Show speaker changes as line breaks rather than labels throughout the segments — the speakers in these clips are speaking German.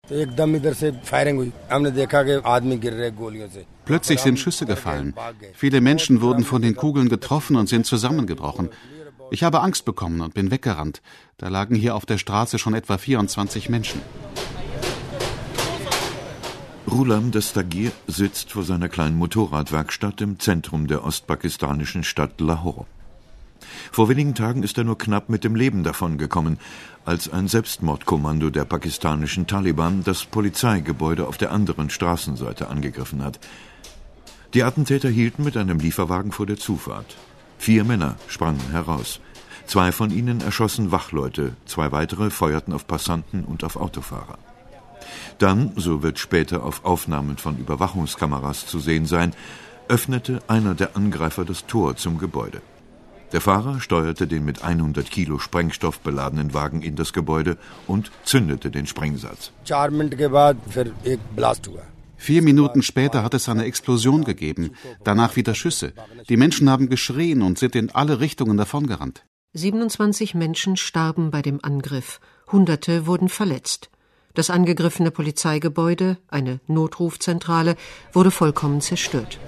Plötzlich sind Schüsse gefallen. Viele Menschen wurden von den Kugeln getroffen und sind zusammengebrochen. Ich habe Angst bekommen und bin weggerannt. Da lagen hier auf der Straße schon etwa 24 Menschen.
Rulam Dastagir sitzt vor seiner kleinen Motorradwerkstatt im Zentrum der ostpakistanischen Stadt Lahore. Vor wenigen Tagen ist er nur knapp mit dem Leben davongekommen, als ein Selbstmordkommando der pakistanischen Taliban das Polizeigebäude auf der anderen Straßenseite angegriffen hat. Die Attentäter hielten mit einem Lieferwagen vor der Zufahrt. 4 Männer sprangen heraus. 2 von ihnen erschossen Wachleute, 2 weitere feuerten auf Passanten und auf Autofahrer. Dann, so wird später auf Aufnahmen von Überwachungskameras zu sehen sein, öffnete einer der Angreifer das Tor zum Gebäude. Der Fahrer steuerte den mit 100 Kilo Sprengstoff beladenen Wagen in das Gebäude und zündete den Sprengsatz.
4 Minuten später hat es eine Explosion gegeben, danach wieder Schüsse. Die Menschen haben geschrien und sind in alle Richtungen davongerannt.
27 Menschen starben bei dem Angriff, Hunderte wurden verletzt. Das angegriffene Polizeigebäude, eine Notrufzentrale, wurde vollkommen zerstört.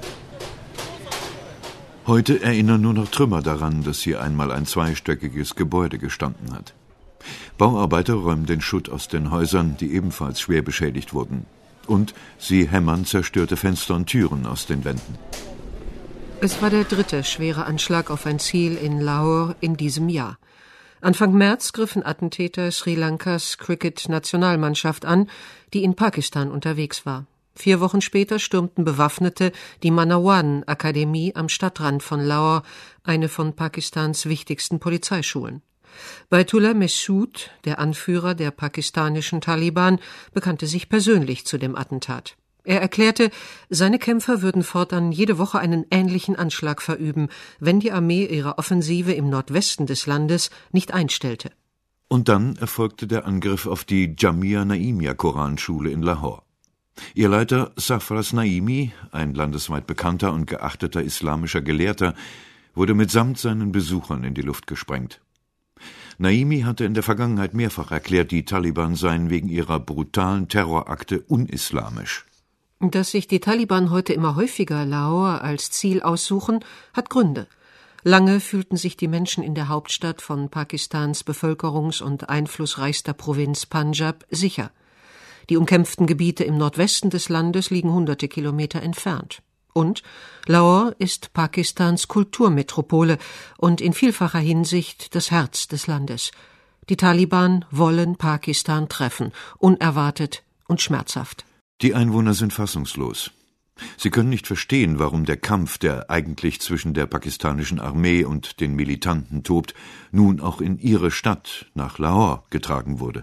Heute erinnern nur noch Trümmer daran, dass hier einmal ein zweistöckiges Gebäude gestanden hat. Bauarbeiter räumen den Schutt aus den Häusern, die ebenfalls schwer beschädigt wurden. Und sie hämmern zerstörte Fenster und Türen aus den Wänden.
Es war der 3. schwere Anschlag auf ein Ziel in Lahore in diesem Jahr. Anfang März griffen Attentäter Sri Lankas Cricket-Nationalmannschaft an, die in Pakistan unterwegs war. 4 Wochen später stürmten Bewaffnete die Manawan-Akademie am Stadtrand von Lahore, eine von Pakistans wichtigsten Polizeischulen. Baitullah Mehsud, der Anführer der pakistanischen Taliban, bekannte sich persönlich zu dem Attentat. Er erklärte, seine Kämpfer würden fortan jede Woche einen ähnlichen Anschlag verüben, wenn die Armee ihre Offensive im Nordwesten des Landes nicht einstellte.
Und dann erfolgte der Angriff auf die Jamia Naimia Koranschule in Lahore. Ihr Leiter Safras Naimi, ein landesweit bekannter und geachteter islamischer Gelehrter, wurde mitsamt seinen Besuchern in die Luft gesprengt. Naimi hatte in der Vergangenheit mehrfach erklärt, die Taliban seien wegen ihrer brutalen Terrorakte unislamisch.
Dass sich die Taliban heute immer häufiger Lahore als Ziel aussuchen, hat Gründe. Lange fühlten sich die Menschen in der Hauptstadt von Pakistans bevölkerungs- und einflussreichster Provinz Punjab sicher. Die umkämpften Gebiete im Nordwesten des Landes liegen hunderte Kilometer entfernt. Und Lahore ist Pakistans Kulturmetropole und in vielfacher Hinsicht das Herz des Landes. Die Taliban wollen Pakistan treffen, unerwartet und schmerzhaft.
Die Einwohner sind fassungslos. Sie können nicht verstehen, warum der Kampf, der eigentlich zwischen der pakistanischen Armee und den Militanten tobt, nun auch in ihre Stadt, nach Lahore, getragen wurde.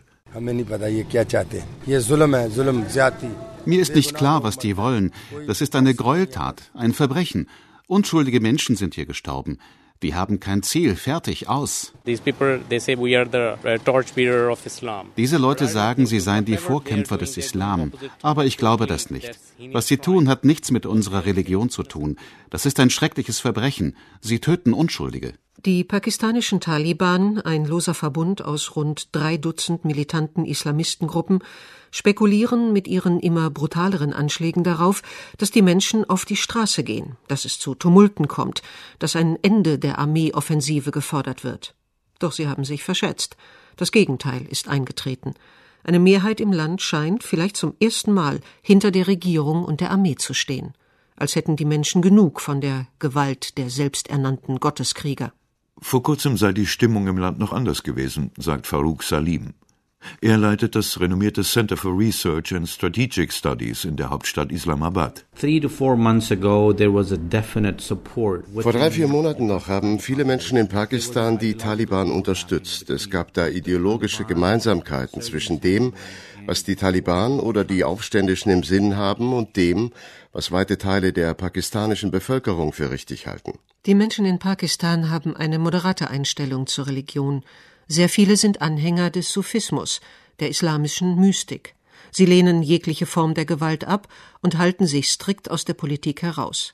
Mir ist nicht klar, was die wollen. Das ist eine Gräueltat, ein Verbrechen. Unschuldige Menschen sind hier gestorben. Die haben kein Ziel, fertig, aus. Diese Leute sagen, sie seien die Vorkämpfer des Islam. Aber ich glaube das nicht. Was sie tun, hat nichts mit unserer Religion zu tun. Das ist ein schreckliches Verbrechen. Sie töten Unschuldige.
Die pakistanischen Taliban, ein loser Verbund aus rund 3 Dutzend militanten Islamistengruppen, spekulieren mit ihren immer brutaleren Anschlägen darauf, dass die Menschen auf die Straße gehen, dass es zu Tumulten kommt, dass ein Ende der Armeeoffensive gefordert wird. Doch sie haben sich verschätzt. Das Gegenteil ist eingetreten. Eine Mehrheit im Land scheint, vielleicht zum ersten Mal, hinter der Regierung und der Armee zu stehen. Als hätten die Menschen genug von der Gewalt der selbsternannten Gotteskrieger.
Vor kurzem sei die Stimmung im Land noch anders gewesen, sagt Farouk Salim. Er leitet das renommierte Center for Research and Strategic Studies in der Hauptstadt Islamabad.
Vor
3-4 Monaten noch haben viele Menschen in Pakistan die Taliban unterstützt. Es gab da ideologische Gemeinsamkeiten zwischen dem, was die Taliban oder die Aufständischen im Sinn haben, und dem, was weite Teile der pakistanischen Bevölkerung für richtig halten.
Die Menschen in Pakistan haben eine moderate Einstellung zur Religion. Sehr viele sind Anhänger des Sufismus, der islamischen Mystik. Sie lehnen jegliche Form der Gewalt ab und halten sich strikt aus der Politik heraus.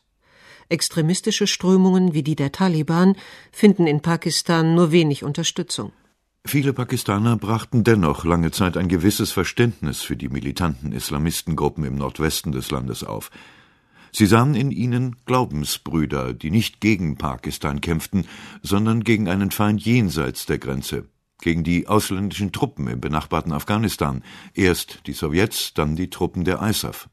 Extremistische Strömungen wie die der Taliban finden in Pakistan nur wenig Unterstützung.
Viele Pakistaner brachten dennoch lange Zeit ein gewisses Verständnis für die militanten Islamistengruppen im Nordwesten des Landes auf. Sie sahen in ihnen Glaubensbrüder, die nicht gegen Pakistan kämpften, sondern gegen einen Feind jenseits der Grenze, gegen die ausländischen Truppen im benachbarten Afghanistan, erst die Sowjets, dann die Truppen der ISAF.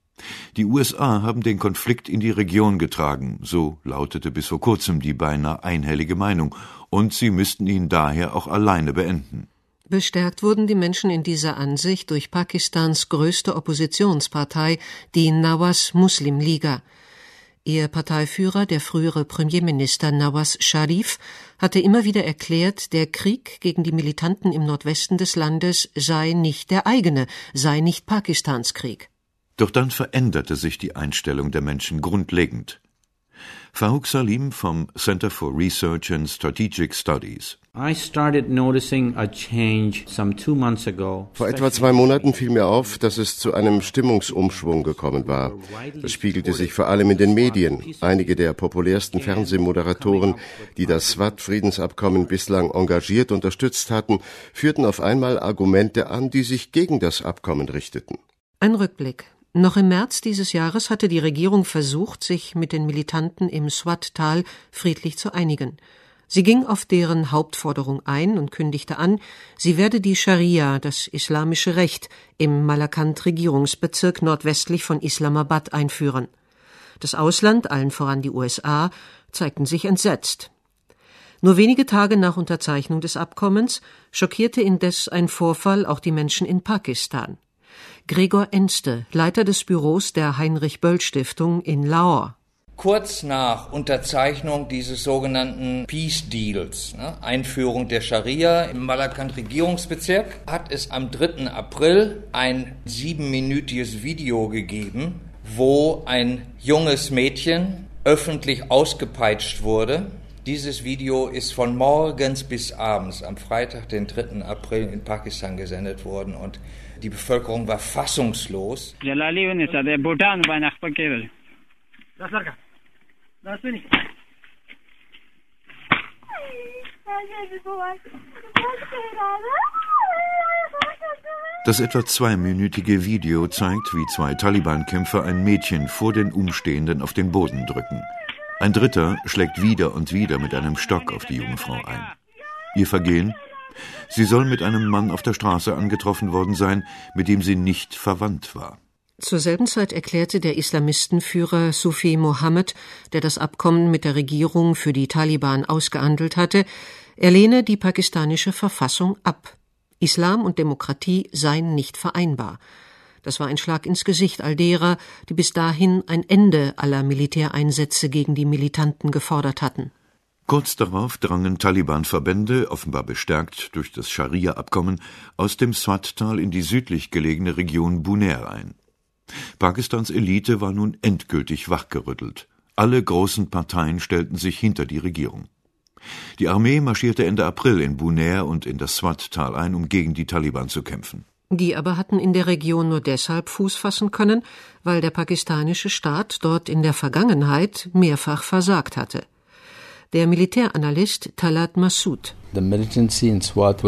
Die USA haben den Konflikt in die Region getragen, so lautete bis vor kurzem die beinahe einhellige Meinung, und sie müssten ihn daher auch alleine beenden.
Bestärkt wurden die Menschen in dieser Ansicht durch Pakistans größte Oppositionspartei, die Nawaz Muslim Liga. Ihr Parteiführer, der frühere Premierminister Nawaz Sharif, hatte immer wieder erklärt, der Krieg gegen die Militanten im Nordwesten des Landes sei nicht der eigene, sei nicht Pakistans Krieg.
Doch dann veränderte sich die Einstellung der Menschen grundlegend. Farooq Salim vom Center for Research and Strategic Studies.
I started noticing a change some 2 months ago.
Vor etwa 2 Monaten fiel mir auf, dass es zu einem Stimmungsumschwung gekommen war. Das spiegelte sich vor allem in den Medien. Einige der populärsten Fernsehmoderatoren, die das SWAT-Friedensabkommen bislang engagiert unterstützt hatten, führten auf einmal Argumente an, die sich gegen das Abkommen richteten.
Ein Rückblick. Noch im März dieses Jahres hatte die Regierung versucht, sich mit den Militanten im Swat-Tal friedlich zu einigen. Sie ging auf deren Hauptforderung ein und kündigte an, sie werde die Scharia, das islamische Recht, im Malakand-Regierungsbezirk nordwestlich von Islamabad einführen. Das Ausland, allen voran die USA, zeigten sich entsetzt. Nur wenige Tage nach Unterzeichnung des Abkommens schockierte indes ein Vorfall auch die Menschen in Pakistan. Gregor Enste, Leiter des Büros der Heinrich-Böll-Stiftung in Lahore.
Kurz nach Unterzeichnung dieses sogenannten Peace Deals, Einführung der Scharia im Malakand-Regierungsbezirk, hat es am 3. April ein 7-minütiges Video gegeben, wo ein junges Mädchen öffentlich ausgepeitscht wurde. Dieses Video ist von morgens bis abends am Freitag, den 3. April in Pakistan gesendet worden und die Bevölkerung war fassungslos.
Das etwa 2-minütige Video zeigt, wie 2 Taliban-Kämpfer ein Mädchen vor den Umstehenden auf den Boden drücken. Ein dritter schlägt wieder und wieder mit einem Stock auf die junge Frau ein. Ihr Vergehen? Sie soll mit einem Mann auf der Straße angetroffen worden sein, mit dem sie nicht verwandt war.
Zur selben Zeit erklärte der Islamistenführer Sufi Mohammed, der das Abkommen mit der Regierung für die Taliban ausgehandelt hatte, er lehne die pakistanische Verfassung ab. Islam und Demokratie seien nicht vereinbar. Das war ein Schlag ins Gesicht all derer, die bis dahin ein Ende aller Militäreinsätze gegen die Militanten gefordert hatten.
Kurz darauf drangen Taliban-Verbände, offenbar bestärkt durch das Scharia-Abkommen, aus dem Swat-Tal in die südlich gelegene Region Buner ein. Pakistans Elite war nun endgültig wachgerüttelt. Alle großen Parteien stellten sich hinter die Regierung. Die Armee marschierte Ende April in Buner und in das Swat-Tal ein, um gegen die Taliban zu kämpfen.
Die aber hatten in der Region nur deshalb Fuß fassen können, weil der pakistanische Staat dort in der Vergangenheit mehrfach versagt hatte. Der Militäranalyst Talat Massoud.
Die Militanz in Swat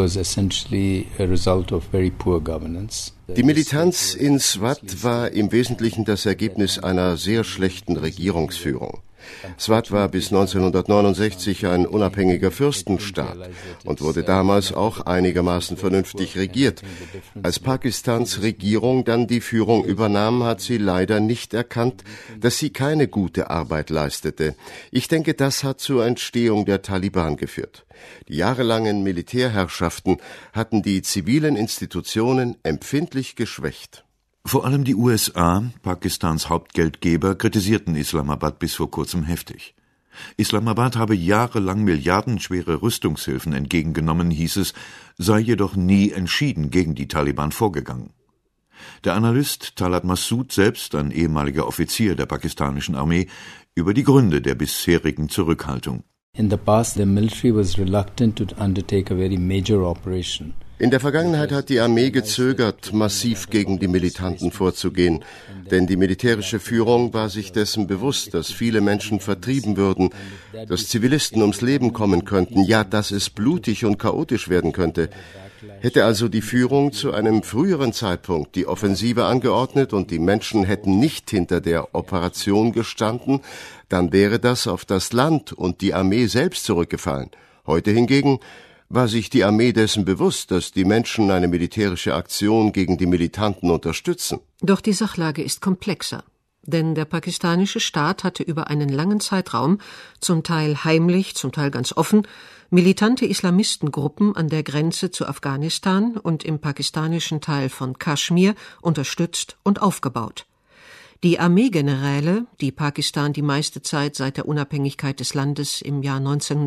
war im Wesentlichen das Ergebnis einer sehr schlechten Regierungsführung. Swat war bis 1969 ein unabhängiger Fürstenstaat und wurde damals auch einigermaßen vernünftig regiert. Als Pakistans Regierung dann die Führung übernahm, hat sie leider nicht erkannt, dass sie keine gute Arbeit leistete. Ich denke, das hat zur Entstehung der Taliban geführt. Die jahrelangen Militärherrschaften hatten die zivilen Institutionen empfindlich geschwächt.
Vor allem die USA, Pakistans Hauptgeldgeber, kritisierten Islamabad bis vor kurzem heftig. Islamabad habe jahrelang milliardenschwere Rüstungshilfen entgegengenommen, hieß es, sei jedoch nie entschieden gegen die Taliban vorgegangen. Der Analyst Talat Massoud, selbst ein ehemaliger Offizier der pakistanischen Armee, über die Gründe der bisherigen Zurückhaltung.
In the past, the military was reluctant to undertake a very major operation.
In der Vergangenheit hat die Armee gezögert, massiv gegen die Militanten vorzugehen, denn die militärische Führung war sich dessen bewusst, dass viele Menschen vertrieben würden, dass Zivilisten ums Leben kommen könnten, ja, dass es blutig und chaotisch werden könnte. Hätte also die Führung zu einem früheren Zeitpunkt die Offensive angeordnet und die Menschen hätten nicht hinter der Operation gestanden, dann wäre das auf das Land und die Armee selbst zurückgefallen. Heute hingegen war sich die Armee dessen bewusst, dass die Menschen eine militärische Aktion gegen die Militanten unterstützen.
Doch die Sachlage ist komplexer. Denn der pakistanische Staat hatte über einen langen Zeitraum, zum Teil heimlich, zum Teil ganz offen, militante Islamistengruppen an der Grenze zu Afghanistan und im pakistanischen Teil von Kaschmir unterstützt und aufgebaut. Die Armeegeneräle, die Pakistan die meiste Zeit seit der Unabhängigkeit des Landes im Jahr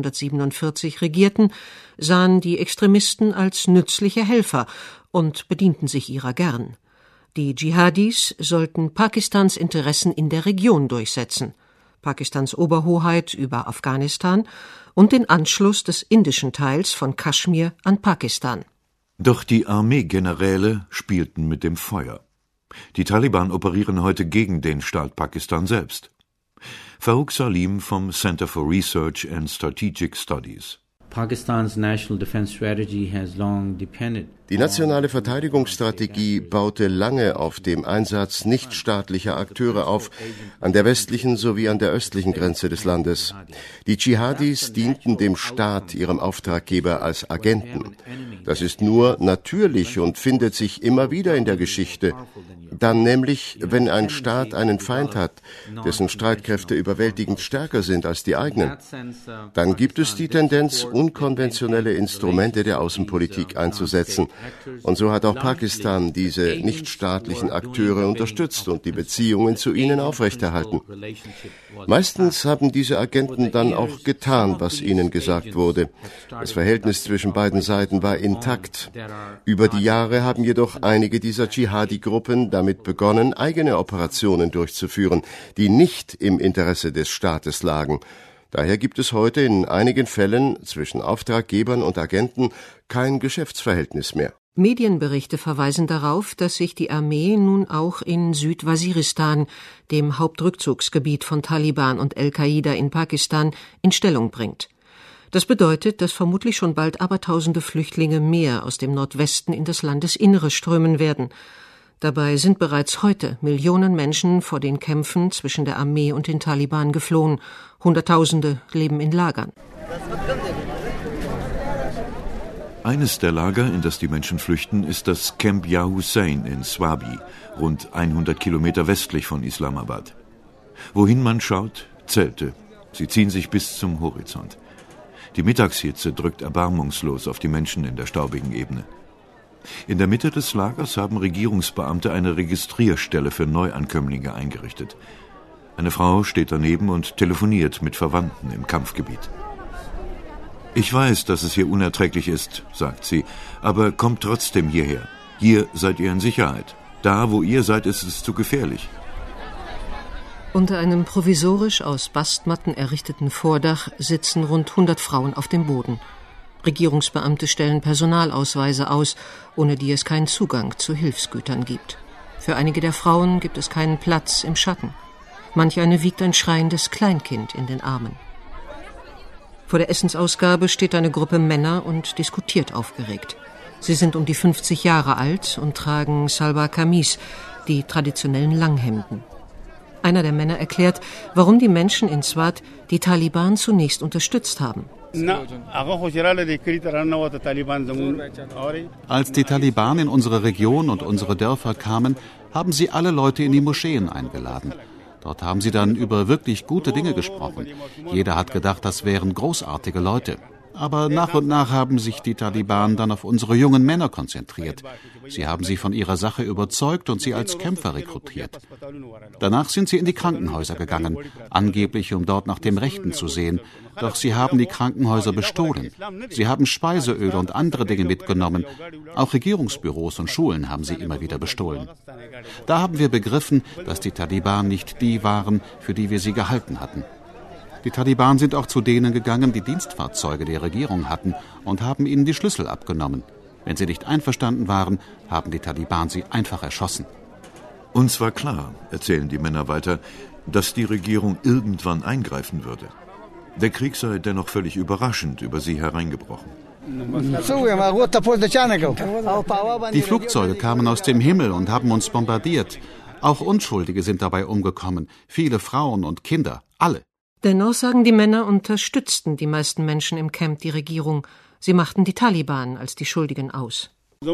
1947 regierten, sahen die Extremisten als nützliche Helfer und bedienten sich ihrer gern. Die Dschihadis sollten Pakistans Interessen in der Region durchsetzen, Pakistans Oberhoheit über Afghanistan und den Anschluss des indischen Teils von Kaschmir an Pakistan.
Doch die Armeegeneräle spielten mit dem Feuer. Die Taliban operieren heute gegen den Staat Pakistan selbst. Farooq Salim vom Center for Research and Strategic Studies.
Pakistan's national defense strategy has long depended.
Die nationale Verteidigungsstrategie baute lange auf dem Einsatz nichtstaatlicher Akteure auf, an der westlichen sowie an der östlichen Grenze des Landes. Die Dschihadis dienten dem Staat, ihrem Auftraggeber, als Agenten. Das ist nur natürlich und findet sich immer wieder in der Geschichte. Dann nämlich, wenn ein Staat einen Feind hat, dessen Streitkräfte überwältigend stärker sind als die eigenen, dann gibt es die Tendenz, unkonventionelle Instrumente der Außenpolitik einzusetzen. Und so hat auch Pakistan diese nichtstaatlichen Akteure unterstützt und die Beziehungen zu ihnen aufrechterhalten. Meistens haben diese Agenten dann auch getan, was ihnen gesagt wurde. Das Verhältnis zwischen beiden Seiten war intakt. Über die Jahre haben jedoch einige dieser Dschihadi-Gruppen damit begonnen, eigene Operationen durchzuführen, die nicht im Interesse des Staates lagen. Daher gibt es heute in einigen Fällen zwischen Auftraggebern und Agenten kein Geschäftsverhältnis mehr.
Medienberichte verweisen darauf, dass sich die Armee nun auch in Südwaziristan, dem Hauptrückzugsgebiet von Taliban und Al-Qaida in Pakistan, in Stellung bringt. Das bedeutet, dass vermutlich schon bald abertausende Flüchtlinge mehr aus dem Nordwesten in das Landesinnere strömen werden. Dabei sind bereits heute Millionen Menschen vor den Kämpfen zwischen der Armee und den Taliban geflohen. Hunderttausende leben in Lagern.
Eines der Lager, in das die Menschen flüchten, ist das Camp Ya Hussein in Swabi, rund 100 Kilometer westlich von Islamabad. Wohin man schaut, Zelte. Sie ziehen sich bis zum Horizont. Die Mittagshitze drückt erbarmungslos auf die Menschen in der staubigen Ebene. In der Mitte des Lagers haben Regierungsbeamte eine Registrierstelle für Neuankömmlinge eingerichtet. Eine Frau steht daneben und telefoniert mit Verwandten im Kampfgebiet. »Ich weiß, dass es hier unerträglich ist«, sagt sie, »aber kommt trotzdem hierher. Hier seid ihr in Sicherheit. Da, wo ihr seid, ist es zu gefährlich.«
Unter einem provisorisch aus Bastmatten errichteten Vordach sitzen rund 100 Frauen auf dem Boden. Regierungsbeamte stellen Personalausweise aus, ohne die es keinen Zugang zu Hilfsgütern gibt. Für einige der Frauen gibt es keinen Platz im Schatten. Manch eine wiegt ein schreiendes Kleinkind in den Armen. Vor der Essensausgabe steht eine Gruppe Männer und diskutiert aufgeregt. Sie sind um die 50 Jahre alt und tragen Salwar Kamis, die traditionellen Langhemden. Einer der Männer erklärt, warum die Menschen in Swat die Taliban zunächst unterstützt haben.
Als die Taliban in unsere Region und unsere Dörfer kamen, haben sie alle Leute in die Moscheen eingeladen. Dort haben sie dann über wirklich gute Dinge gesprochen. Jeder hat gedacht, das wären großartige Leute. Aber nach und nach haben sich die Taliban dann auf unsere jungen Männer konzentriert. Sie haben sie von ihrer Sache überzeugt und sie als Kämpfer rekrutiert. Danach sind sie in die Krankenhäuser gegangen, angeblich um dort nach dem Rechten zu sehen. Doch sie haben die Krankenhäuser bestohlen. Sie haben Speiseöl und andere Dinge mitgenommen. Auch Regierungsbüros und Schulen haben sie immer wieder bestohlen. Da haben wir begriffen, dass die Taliban nicht die waren, für die wir sie gehalten hatten. Die Taliban sind auch zu denen gegangen, die Dienstfahrzeuge der Regierung hatten und haben ihnen die Schlüssel abgenommen. Wenn sie nicht einverstanden waren, haben die Taliban sie einfach erschossen.
Uns war klar, erzählen die Männer weiter, dass die Regierung irgendwann eingreifen würde. Der Krieg sei dennoch völlig überraschend über sie hereingebrochen.
Die Flugzeuge kamen aus dem Himmel und haben uns bombardiert. Auch Unschuldige sind dabei umgekommen, viele Frauen und Kinder, alle.
Dennoch, sagen die Männer, unterstützten die meisten Menschen im Camp die Regierung. Sie machten die Taliban als die Schuldigen aus.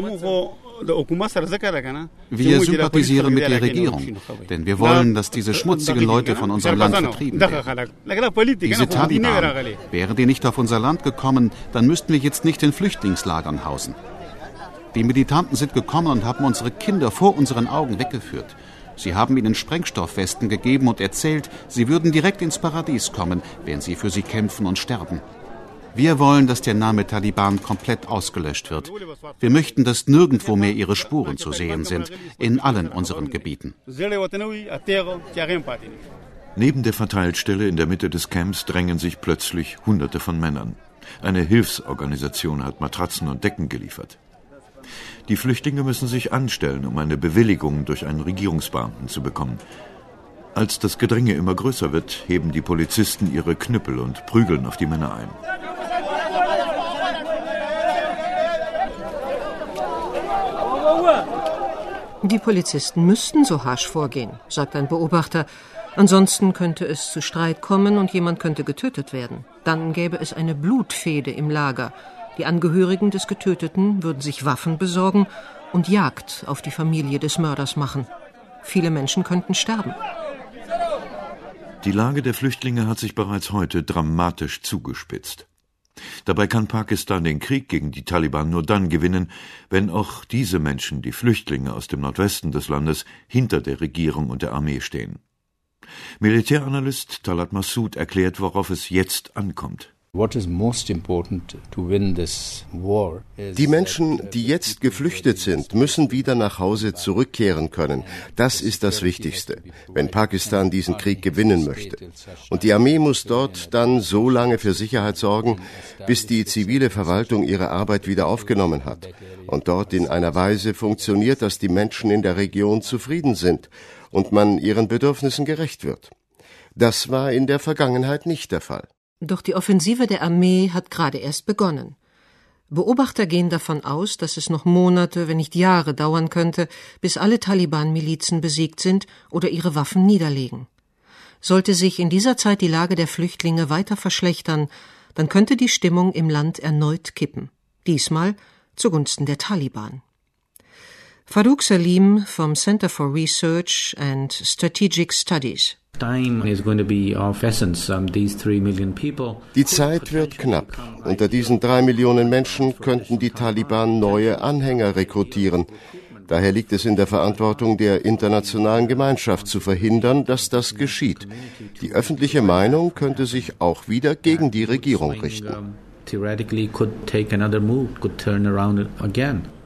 Wir sympathisieren mit der Regierung, denn wir wollen, dass diese schmutzigen Leute von unserem Land vertrieben werden. Diese Taliban, wären die nicht auf unser Land gekommen, dann müssten wir jetzt nicht in Flüchtlingslagern hausen. Die Militanten sind gekommen und haben unsere Kinder vor unseren Augen weggeführt. Sie haben ihnen Sprengstoffwesten gegeben und erzählt, sie würden direkt ins Paradies kommen, wenn sie für sie kämpfen und sterben. Wir wollen, dass der Name Taliban komplett ausgelöscht wird. Wir möchten, dass nirgendwo mehr ihre Spuren zu sehen sind, in allen unseren Gebieten.
Neben der Verteilstelle in der Mitte des Camps drängen sich plötzlich Hunderte von Männern. Eine Hilfsorganisation hat Matratzen und Decken geliefert. Die Flüchtlinge müssen sich anstellen, um eine Bewilligung durch einen Regierungsbeamten zu bekommen. Als das Gedränge immer größer wird, heben die Polizisten ihre Knüppel und prügeln auf die Männer ein.
Die Polizisten müssten so harsch vorgehen, sagt ein Beobachter. Ansonsten könnte es zu Streit kommen und jemand könnte getötet werden. Dann gäbe es eine Blutfehde im Lager. Die Angehörigen des Getöteten würden sich Waffen besorgen und Jagd auf die Familie des Mörders machen. Viele Menschen könnten sterben.
Die Lage der Flüchtlinge hat sich bereits heute dramatisch zugespitzt. Dabei kann Pakistan den Krieg gegen die Taliban nur dann gewinnen, wenn auch diese Menschen, die Flüchtlinge aus dem Nordwesten des Landes, hinter der Regierung und der Armee stehen. Militäranalyst Talat Massoud erklärt, worauf es jetzt ankommt.
Die Menschen, die jetzt geflüchtet sind, müssen wieder nach Hause zurückkehren können. Das ist das Wichtigste, wenn Pakistan diesen Krieg gewinnen möchte. Und die Armee muss dort dann so lange für Sicherheit sorgen, bis die zivile Verwaltung ihre Arbeit wieder aufgenommen hat und dort in einer Weise funktioniert, dass die Menschen in der Region zufrieden sind und man ihren Bedürfnissen gerecht wird. Das war in der Vergangenheit nicht der Fall.
Doch die Offensive der Armee hat gerade erst begonnen. Beobachter gehen davon aus, dass es noch Monate, wenn nicht Jahre dauern könnte, bis alle Taliban-Milizen besiegt sind oder ihre Waffen niederlegen. Sollte sich in dieser Zeit die Lage der Flüchtlinge weiter verschlechtern, dann könnte die Stimmung im Land erneut kippen. Diesmal zugunsten der Taliban. Farouk Salim vom Center for Research and Strategic Studies.
Die Zeit wird knapp. Unter diesen 3 Millionen Menschen könnten die Taliban neue Anhänger rekrutieren. Daher liegt es in der Verantwortung der internationalen Gemeinschaft zu verhindern, dass das geschieht. Die öffentliche Meinung könnte sich auch wieder gegen die Regierung richten.
Theoretically could take another move, could turn around again.